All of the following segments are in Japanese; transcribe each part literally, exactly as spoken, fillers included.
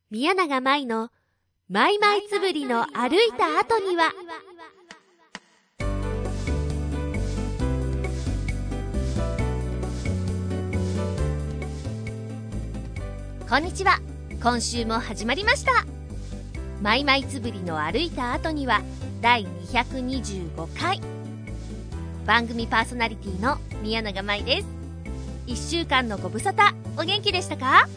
宮永舞のマイマイつぶりの歩いた後には。こんにちは。今週も始まりました。マイマイつぶりの歩いた後にはだいにひゃくにじゅうごかい。番組パーソナリティの宮永舞です。いっしゅうかんのご無沙汰、お元気でしたか？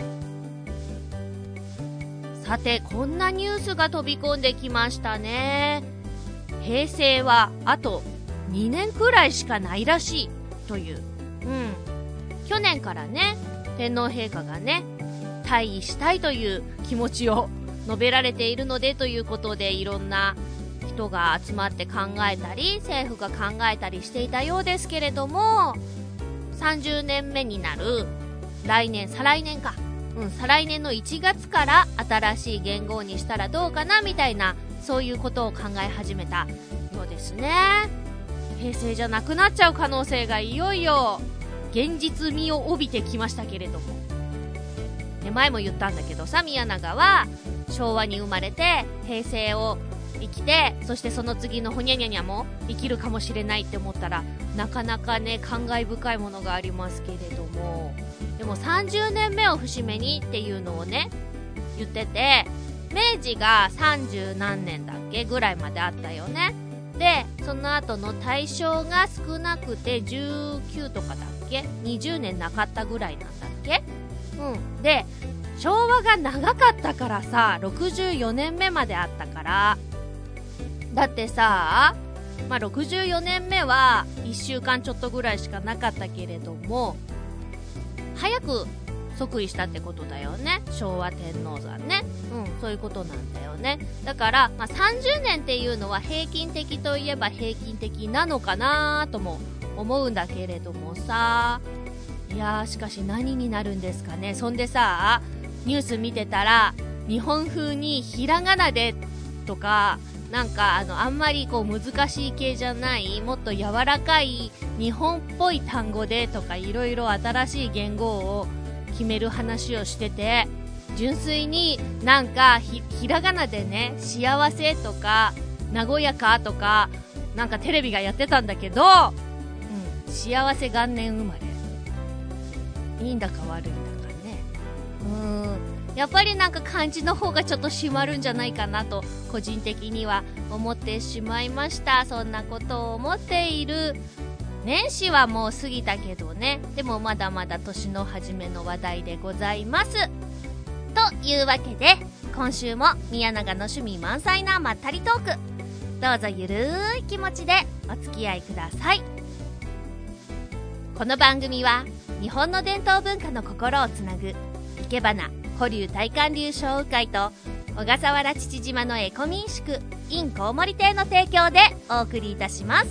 さて、こんなニュースが飛び込んできましたね。平成はあとにねんくらいしかないらしいという。うん。去年からね、天皇陛下がね、退位したいという気持ちを述べられているのでということで、いろんな人が集まって考えたり、政府が考えたりしていたようですけれども、さんじゅうねんめになる来年、再来年か。うん、再来年のいちがつから新しい元号にしたらどうかなみたいな、そういうことを考え始めたようですね。平成じゃなくなっちゃう可能性がいよいよ現実味を帯びてきましたけれども、ね、前も言ったんだけどさ、宮永は昭和に生まれて平成を生きて、そしてその次のほにゃにゃにゃも生きるかもしれないって思ったら、なかなかね、感慨深いものがありますけれども、でもさんじゅうねんめを節目にっていうのをね言ってて、明治がさんじゅうなんねんだっけぐらいまであったよね。でその後の大正が少なくてじゅうきゅうとかだっけ、にじゅうねんなかったぐらいなんだっけ。うんで昭和が長かったからさ、ろくじゅうよねんめまであったから。だってさ、まあ、ろくじゅうよねんめはいっしゅうかんちょっとぐらいしかなかったけれども、早く即位したってことだよね、昭和天皇がね。うん、そういうことなんだよね。だから、まあ、さんじゅうねんっていうのは平均的といえば平均的なのかなとも思うんだけれどもさ、いやー、しかし何になるんですかね。そんでさ、ニュース見てたら、日本風にひらがなでとか、なんかあのあんまりこう難しい系じゃない、もっと柔らかい日本っぽい単語でとか、いろいろ新しい言語を決める話をしてて、純粋になんか ひ, ひらがなでね、幸せとか和やかとかなんかテレビがやってたんだけど、うん、幸せ元年生まれ、いいんだか悪いんだかね。うーんやっぱりなんか漢字の方がちょっと締まるんじゃないかなと個人的には思ってしまいました。そんなことを思っている年始はもう過ぎたけどね、でもまだまだ年の初めの話題でございます。というわけで、今週も宮永の趣味満載なまったりトーク、どうぞゆるい気持ちでお付き合いください。この番組は日本の伝統文化の心をつなぐいけばな古流大韓流商雨会と小笠原父島のエコ民宿 in コウモリ亭の提供でお送りいたします。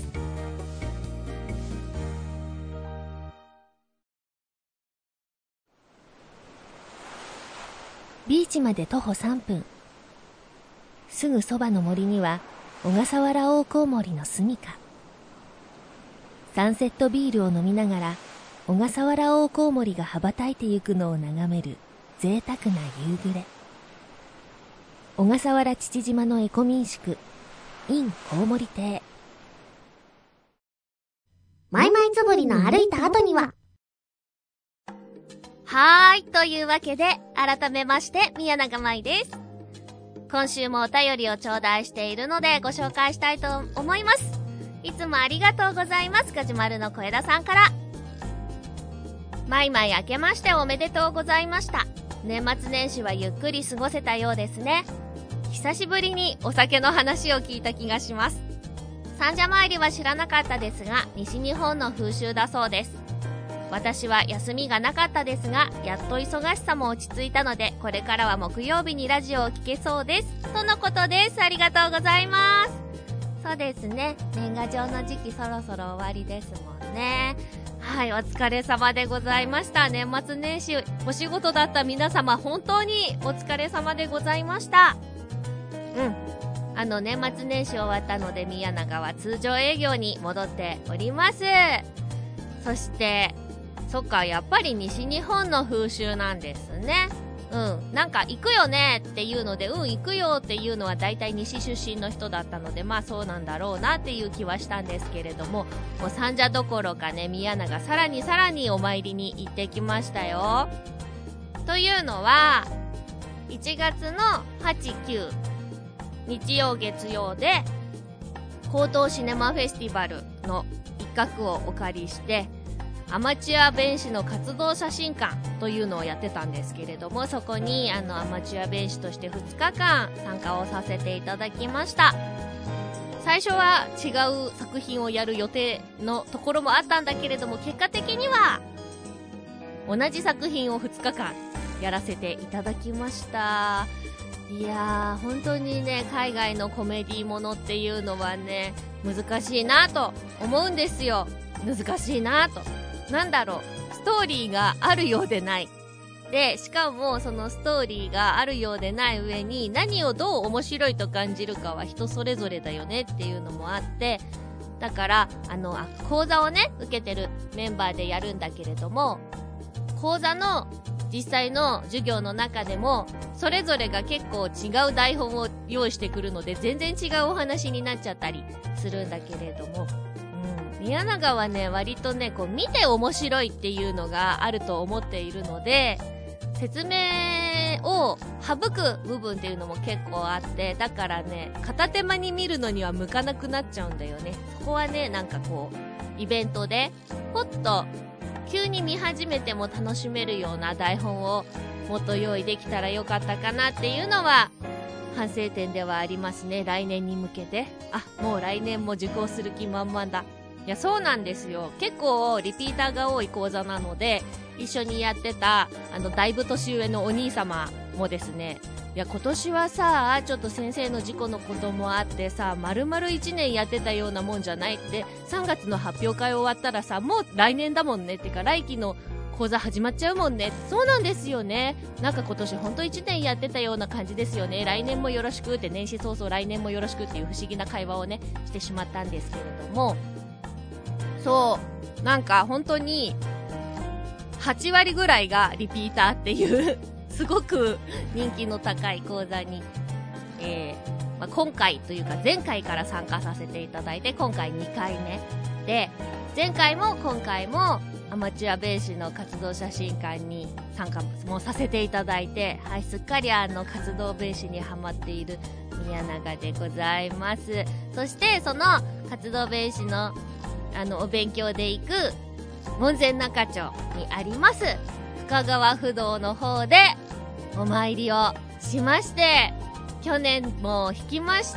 ビーチまで徒歩さんぷん、すぐそばの森には小笠原大コウモリの住処。サンセットビールを飲みながら小笠原大コウモリが羽ばたいてゆくのを眺める贅沢な夕暮れ。小笠原父島のエコ民宿 in コウモリ亭。マイマイつぶりの歩いた後には。はーい、というわけで改めまして宮永舞です。今週もお便りを頂戴しているのでご紹介したいと思います。いつもありがとうございます。ガジュマルの小枝さんから。マイマイ明けましておめでとうございました。年末年始はゆっくり過ごせたようですね。久しぶりにお酒の話を聞いた気がします。三社参りは知らなかったですが、西日本の風習だそうです。私は休みがなかったですが、やっと忙しさも落ち着いたので、これからは木曜日にラジオを聞けそうです、とのことです。ありがとうございます。そうですね、年賀状の時期そろそろ終わりですもんね。はい、お疲れ様でございました。年末年始お仕事だった皆様、本当にお疲れ様でございました。うんあの年末年始終わったので、宮永は通常営業に戻っております。そしてそっか、やっぱり西日本の風習なんですね。 うん、なんか行くよねっていうので、うん、行くよっていうのは大体西出身の人だったので、まあそうなんだろうなっていう気はしたんですけれども、もう三社どころかね、宮永さらにさらにお参りに行ってきましたよ。というのは、いちがつのはち、きゅう、日曜月曜で、高等シネマフェスティバルの一角をお借りして、アマチュア弁士の活動写真館というのをやってたんですけれども、そこにあのアマチュア弁士としてふつかかん参加をさせていただきました。最初は違う作品をやる予定のところもあったんだけれども、結果的には同じ作品をふつかかんやらせていただきました。いやー、本当にね、海外のコメディものっていうのはね、難しいなと思うんですよ。難しいなと。なんだろう、ストーリーがあるようでない。で、しかもそのストーリーがあるようでない上に、何をどう面白いと感じるかは人それぞれだよねっていうのもあって、だから、あの、あ、講座をね、受けてるメンバーでやるんだけれども、講座の実際の授業の中でも、それぞれが結構違う台本を用意してくるので、全然違うお話になっちゃったりするんだけれども、うん、宮永はね、割とね、こう見て面白いっていうのがあると思っているので、説明を省く部分っていうのも結構あって、だからね、片手間に見るのには向かなくなっちゃうんだよね。そこはね、なんかこうイベントでポッと急に見始めても楽しめるような台本をもっと用意できたらよかったかなっていうのは反省点ではありますね。来年に向けて、あ、もう来年も受講する気満々だ。いや、そうなんですよ。結構リピーターが多い講座なので、一緒にやってたあのだいぶ年上のお兄様もですね、いや今年はさ、ちょっと先生の事故のこともあってさ、丸々いちねんやってたようなもんじゃないって、さんがつの発表会終わったらさ、もう来年だもんねってか、来期の講座始まっちゃうもんね。そうなんですよね。なんか今年ほんといちねんやってたような感じですよね。来年もよろしくって、年始早々来年もよろしくっていう不思議な会話をねしてしまったんですけれども、そうなんか本当にはちわりぐらいがリピーターっていうすごく人気の高い講座に、えーまあ、今回というか前回から参加させていただいて、今回にかいめで、前回も今回もアマチュア弁士の活動写真館に参加もさせていただいて、はい、すっかりあの活動弁士にハマっている宮永でございます。そしてその活動弁士のあのお勉強で行く門前仲町にあります深川不動の方でお参りをしまして、去年も引きました。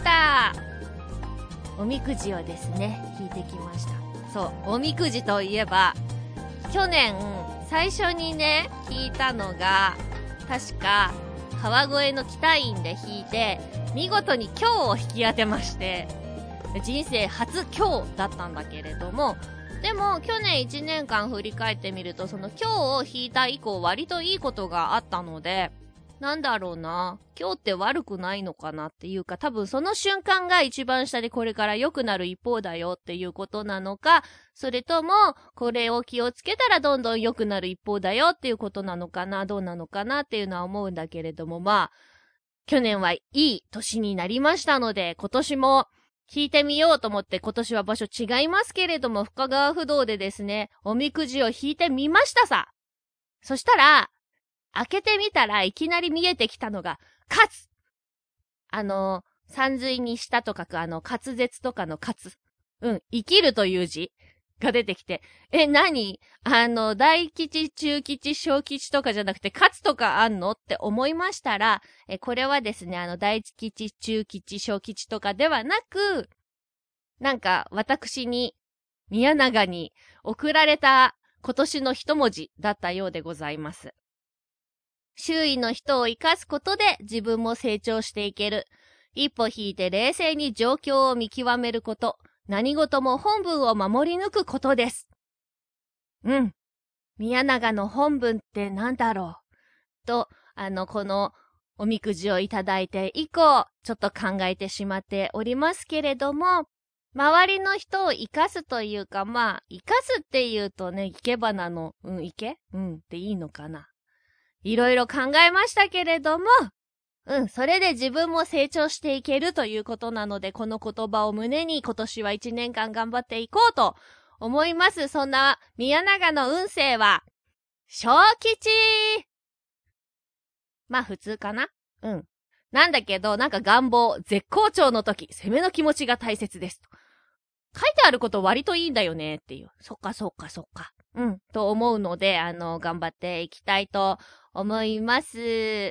おみくじをですね引いてきました。そう、おみくじといえば去年最初にね引いたのが確か川越の北院で引いて、見事に今日を引き当てまして、人生初今日だったんだけれども、でも去年いちねんかん振り返ってみると、その今日を引いた以降割といいことがあったので、なんだろうな、今日って悪くないのかなっていうか、多分その瞬間が一番下でこれから良くなる一方だよっていうことなのか、それともこれを気をつけたらどんどん良くなる一方だよっていうことなのかな、どうなのかなっていうのは思うんだけれども、まあ去年はいい年になりましたので、今年も引いてみようと思って、今年は場所違いますけれども深川不動でですねおみくじを引いてみましたさ。そしたら開けてみたらいきなり見えてきたのが勝つ、あの山水にしたと書くあの滑舌とかの勝つ、うん生きるという字が出てきて、え何あの大吉中吉小吉とかじゃなくて勝つとかあんのって思いましたら、えこれはですねあの大吉中吉小吉とかではなく、なんか私に宮永に送られた今年の一文字だったようでございます。周囲の人を生かすことで自分も成長していける。一歩引いて冷静に状況を見極めること。何事も本文を守り抜くことです。うん。宮永の本文ってなんだろうと、あの、このおみくじをいただいて以降、ちょっと考えてしまっておりますけれども、周りの人を生かすというか、まあ、生かすっていうとね、生け花の、うん、生けうんっていいのかな。 いろいろ考えましたけれども、うん、それで自分も成長していけるということなので、この言葉を胸に今年はいちねんかん頑張っていこうと思います。そんな宮永の運勢は、小吉。まあ普通かな。うん。なんだけど、なんか願望、絶好調の時、攻めの気持ちが大切です。書いてあること割といいんだよねっていう。そっかそっかそっか。うん。と思うので、あの、頑張っていきたいと思います。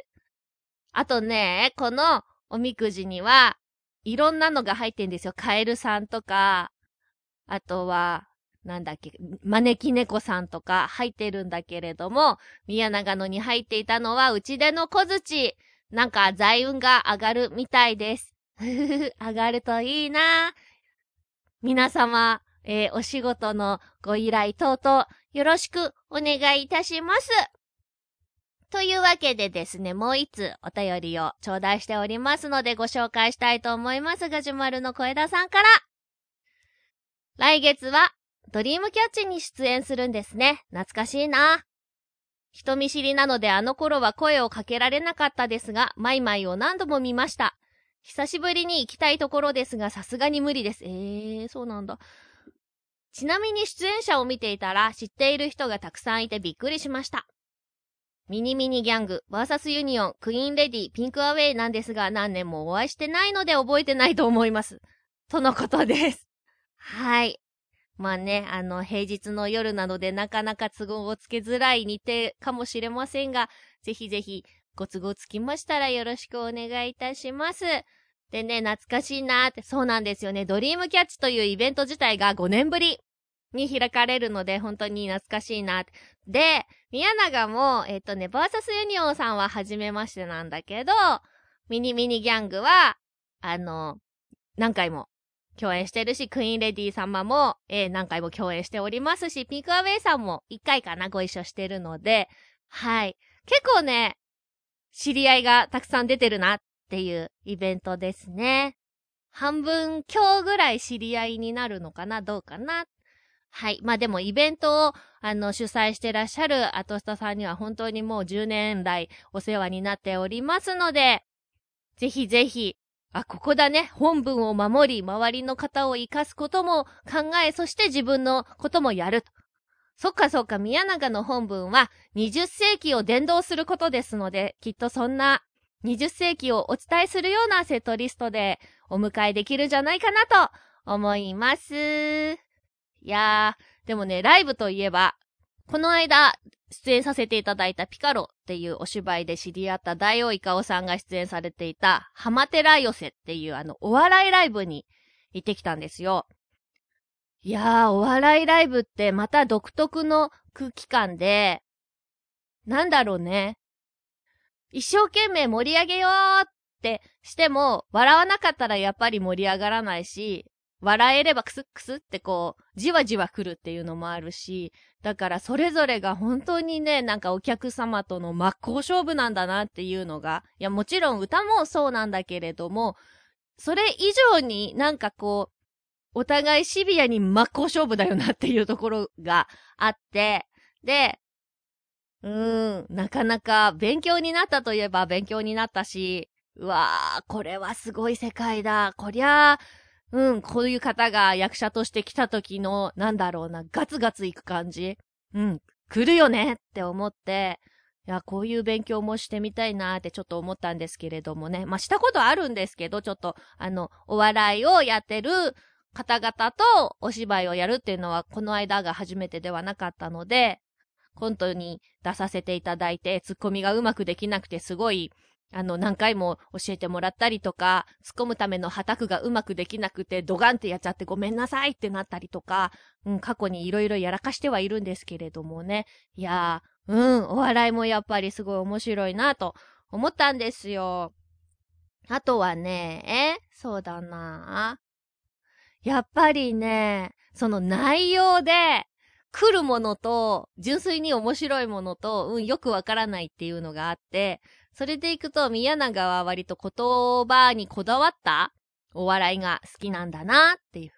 あとね、このおみくじには、いろんなのが入ってんですよ。カエルさんとか、あとは、なんだっけ、招き猫さんとか入ってるんだけれども、宮永野に入っていたのは、うちでの小槌。なんか財運が上がるみたいです。上がるといいな。皆様、えー、お仕事のご依頼等々よろしくお願いいたします。というわけでですね、もう一つお便りを頂戴しておりますのでご紹介したいと思いますが、じまるの小枝さんから。来月はドリームキャッチに出演するんですね。懐かしいな。人見知りなのであの頃は声をかけられなかったですが、マイマイを何度も見ました。久しぶりに行きたいところですが、さすがに無理です。えー、そうなんだ。ちなみに出演者を見ていたら、知っている人がたくさんいてびっくりしました。ミニミニギャング、バーサス ユニオン、クイーンレディ、ピンクアウェイなんですが、何年もお会いしてないので覚えてないと思います。とのことです。はい。まあね、あの、平日の夜なのでなかなか都合をつけづらい日程かもしれませんが、ぜひぜひご都合つきましたらよろしくお願いいたします。でね、懐かしいなーって、そうなんですよね。ドリームキャッチというイベント自体がごねんぶりに開かれるので、本当に懐かしいなって。で、宮永も、えっとね、バーサスユニオンさんは初めましてなんだけど、ミニミニギャングは、あの、何回も共演してるし、クイーンレディ様も、えー、何回も共演しておりますし、ピンクアウェイさんもいっかいかなご一緒してるので、はい。結構ね、知り合いがたくさん出てるなっていうイベントですね。半分今日ぐらい知り合いになるのかなどうかな。はい。まあでもイベントをあの主催してらっしゃるアトスタさんには本当にもうじゅうねん来お世話になっておりますので、ぜひぜひ、あ、ここだね。本文を守り、周りの方を生かすことも考え、そして自分のこともやると。そっかそっか、宮永の本文はにじゅっせいきを伝道することですので、きっとそんなにじゅっせいきをお伝えするようなセットリストでお迎えできるんじゃないかなと思います。いやー、でもね、ライブといえば、この間出演させていただいたピカロっていうお芝居で知り合った大王イカオさんが出演されていたハマテラ寄せっていうあのお笑いライブに行ってきたんですよ。いやー、お笑いライブってまた独特の空気感で、なんだろうね。一生懸命盛り上げようってしても、笑わなかったらやっぱり盛り上がらないし、笑えればクスックスってこう、じわじわ来るっていうのもあるし、だからそれぞれが本当にね、なんかお客様との真っ向勝負なんだなっていうのが、いやもちろん歌もそうなんだけれども、それ以上になんかこう、お互いシビアに真っ向勝負だよなっていうところがあって、で、うーん、なかなか勉強になったといえば勉強になったし、うわー、これはすごい世界だ。こりゃあ、うん、こういう方が役者として来た時の、なんだろうな、ガツガツいく感じ。うん、来るよねって思って、いや、こういう勉強もしてみたいなーってちょっと思ったんですけれどもね。まあ、したことあるんですけど、ちょっと、あの、お笑いをやってる方々とお芝居をやるっていうのは、この間が初めてではなかったので、コントに出させていただいて、ツッコミがうまくできなくてすごい、あの、何回も教えてもらったりとか、突っ込むためのはたくがうまくできなくて、ドガンってやっちゃってごめんなさいってなったりとか、うん、過去にいろいろやらかしてはいるんですけれどもね。いやー、うん、お笑いもやっぱりすごい面白いなと思ったんですよ。あとはね、えそうだな。やっぱりね、その内容で、来るものと、純粋に面白いものと、うん、よくわからないっていうのがあって、それでいくと、宮永は割と言葉にこだわったお笑いが好きなんだなっていう。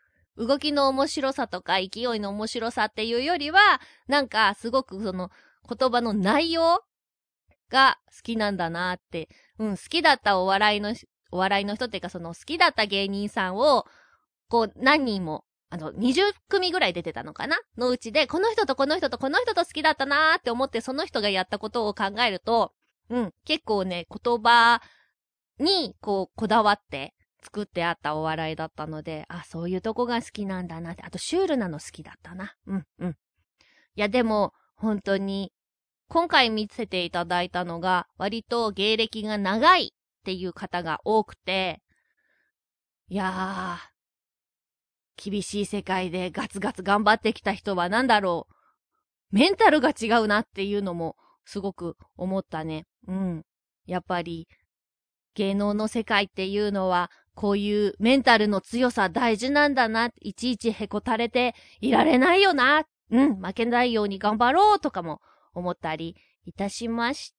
動きの面白さとか勢いの面白さっていうよりは、なんかすごくその言葉の内容が好きなんだなって、うん、好きだったお笑いの、お笑いの人っていうかその好きだった芸人さんを、こう何人も、あの、にじゅっくみぐらい出てたのかなのうちで、この人とこの人とこの人と好きだったなーって思ってその人がやったことを考えると、うん、結構ね、言葉にこうこだわって作ってあったお笑いだったので、あ、そういうとこが好きなんだなって、あとシュールなの好きだったな。うんうん。いやでも、本当に、今回見せていただいたのが、割と芸歴が長いっていう方が多くて、いやー、厳しい世界でガツガツ頑張ってきた人はなんだろう。メンタルが違うなっていうのもすごく思ったね。うん。やっぱり芸能の世界っていうのはこういうメンタルの強さ大事なんだな。いちいちへこたれていられないよな。うん。負けないように頑張ろうとかも思ったりいたしました。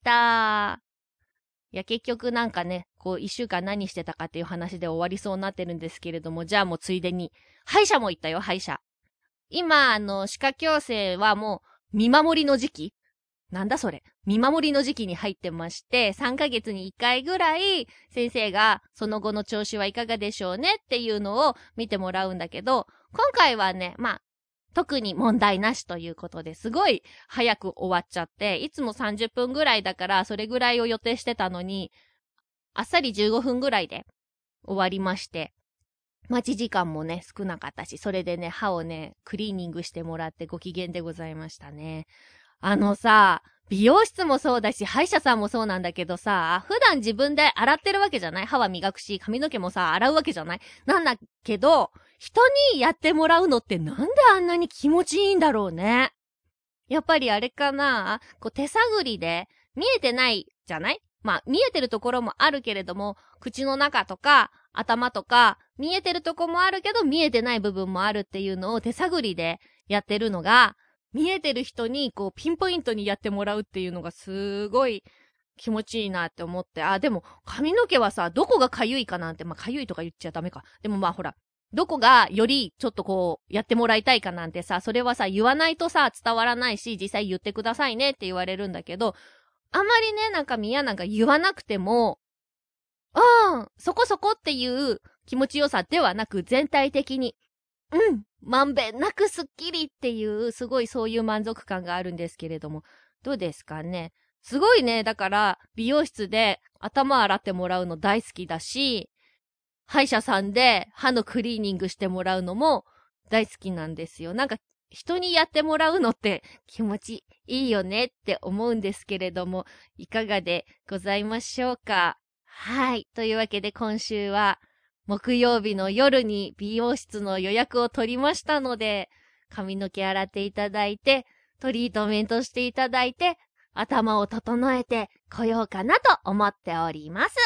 いや結局なんかね、こう一週間何してたかっていう話で終わりそうになってるんですけれども、じゃあもうついでに、歯医者も行ったよ、歯医者。今、あの、歯科矯正はもう見守りの時期なんだそれ見守りの時期に入ってまして、さんかげつにいっかいぐらい先生がその後の調子はいかがでしょうねっていうのを見てもらうんだけど、今回はね、まあ、特に問題なしということですごい早く終わっちゃって、いつもさんじゅっぷんぐらいだからそれぐらいを予定してたのに、あっさりじゅうごふんぐらいで終わりまして、待ち時間もね少なかったし、それでね歯をねクリーニングしてもらってご機嫌でございましたね。あのさ、美容室もそうだし歯医者さんもそうなんだけどさ、普段自分で洗ってるわけじゃない？歯は磨くし髪の毛もさ洗うわけじゃない？なんだけど人にやってもらうのってなんであんなに気持ちいいんだろうね。やっぱりあれかな、こう手探りで見えてないじゃない？まあ見えてるところもあるけれども、口の中とか頭とか見えてるとこもあるけど見えてない部分もあるっていうのを手探りでやってるのが、見えてる人にこうピンポイントにやってもらうっていうのがすごい気持ちいいなって思って、あ、でも髪の毛はさ、どこがかゆいかなんて、まあかゆいとか言っちゃダメか。でもまあほら、どこがよりちょっとこうやってもらいたいかなんてさ、それはさ言わないとさ伝わらないし、実際言ってくださいねって言われるんだけど、あんまりね、なんかみやなんか言わなくても、ああ、そこそこっていう気持ちよさではなく、全体的に、うん、まんべんなくスッキリっていう、すごいそういう満足感があるんですけれども、どうですかね。すごいね、だから美容室で頭洗ってもらうの大好きだし、歯医者さんで歯のクリーニングしてもらうのも大好きなんですよ。なんか人にやってもらうのって気持ちいいよねって思うんですけれども、いかがでございましょうか。はい。というわけで今週は木曜日の夜に美容室の予約を取りましたので、髪の毛洗っていただいて、トリートメントしていただいて、頭を整えてこようかなと思っております。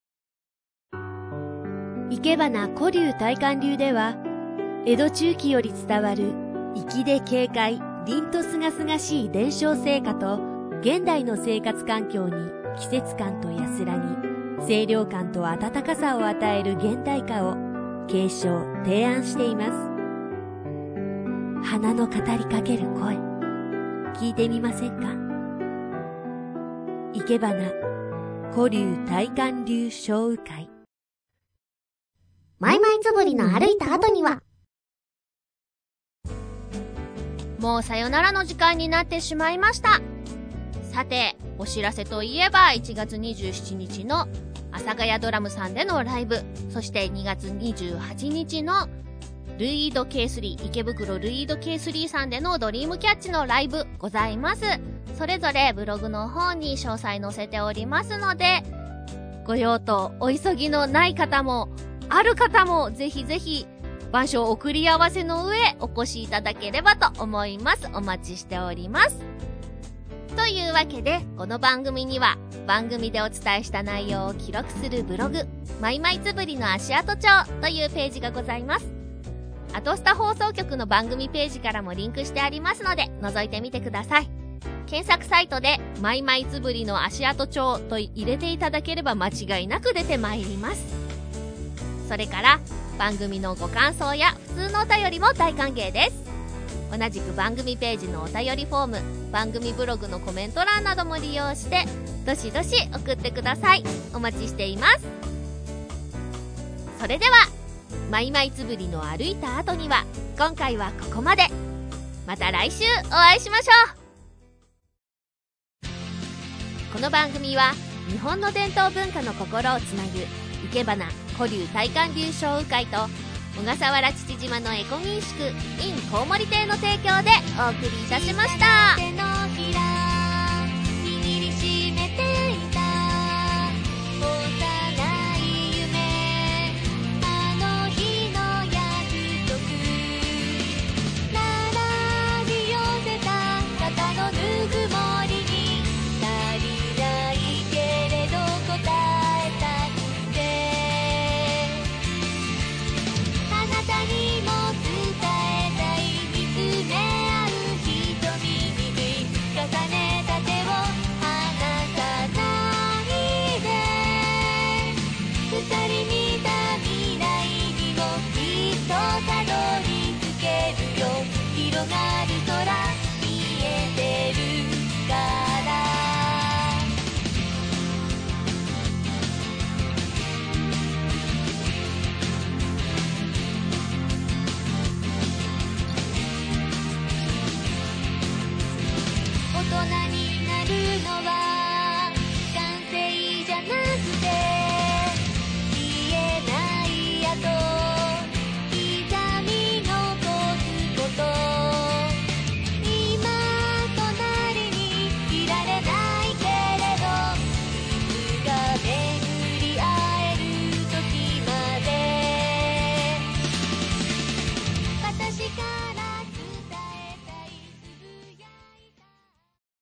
いけばな古流大観流では、江戸中期より伝わる粋で軽快、凛とすがすがしい伝承成果と、現代の生活環境に季節感と安らぎ、清涼感と温かさを与える現代歌を継承・提案しています。花の語りかける声、聞いてみませんか？いけばな古流大観流小雨会。 マイマイつぶりの歩いた後には、 もうさよならの時間になってしまいました。さて、お知らせといえばいちがつにじゅうしちにちの阿佐ヶ谷ドラムさんでのライブ、そしてにがつにじゅうはちにちのルイード ケースリー 池袋ルイード ケースリー さんでのドリームキャッチのライブございます。それぞれブログの方に詳細載せておりますので、ご用途お急ぎのない方もある方もぜひぜひ場所を送り合わせの上お越しいただければと思います。お待ちしております。というわけで、この番組には番組でお伝えした内容を記録するブログ、マイマイつぶりの足跡帳というページがございます。アトスタ放送局の番組ページからもリンクしてありますので、覗いてみてください。検索サイトでマイマイつぶりの足跡帳と入れていただければ間違いなく出てまいります。それから番組のご感想や普通のお便りも大歓迎です。 同じく番組ページのお便りフォーム、番組ブログのコメント欄なども利用してどしどし送ってください。お待ちしています。それではマイマイつぶりの歩いた後には今回はここまで。また来週お会いしましょう。この番組は日本の伝統文化の心をつなぐいけばな古流大観流商雨会と小笠原父島のエコ民宿 in コウモリ亭の提供でお送りいたしました。 手のひら握りしめていた幼い夢、あの日の約束、並び寄せた肩のぬくもりに足りないけれど答えたくて、あなたにも伝えたい見つめ合う瞳に重ねた手を離さないで、二人に